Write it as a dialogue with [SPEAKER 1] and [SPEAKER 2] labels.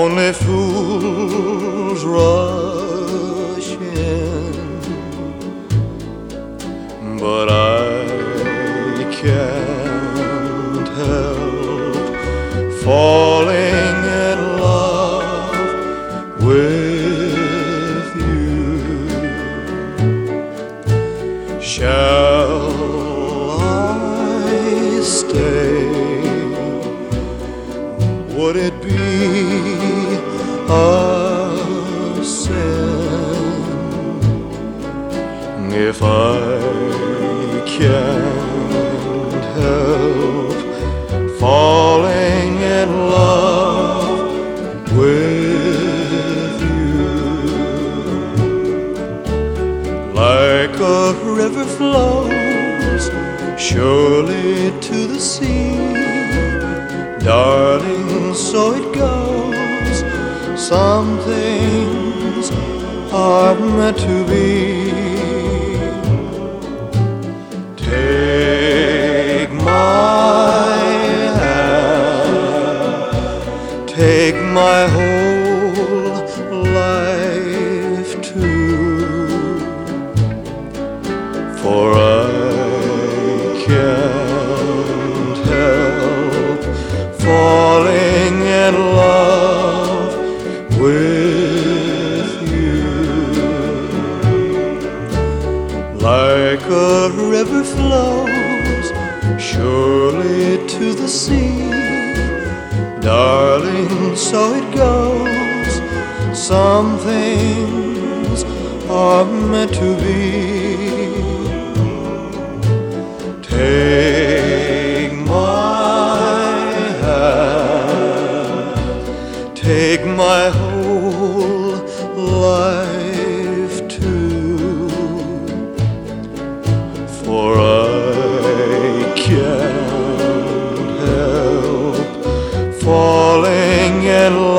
[SPEAKER 1] Only fools rush in, but I can't help falling in love with you. Shall I stay? Would it be a sin if I can't help falling in love with you? Like a river flows surely to the sea, darling, so it goes. Some things are meant to be. Take my hand, take my whole life too, for I can't help falling in love with you. Like a river flows surely to the sea, darling, so it goes. Some things are meant to be. Take my hand, take my whole life too, for I can't help falling in love